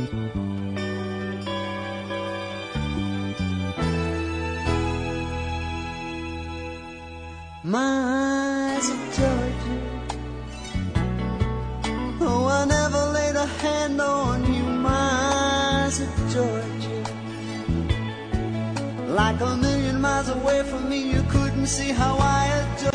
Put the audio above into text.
My eyes of Georgia, oh, I never laid a hand on you. My eyes of Georgia, like a million miles away from me, you couldn't see how I adore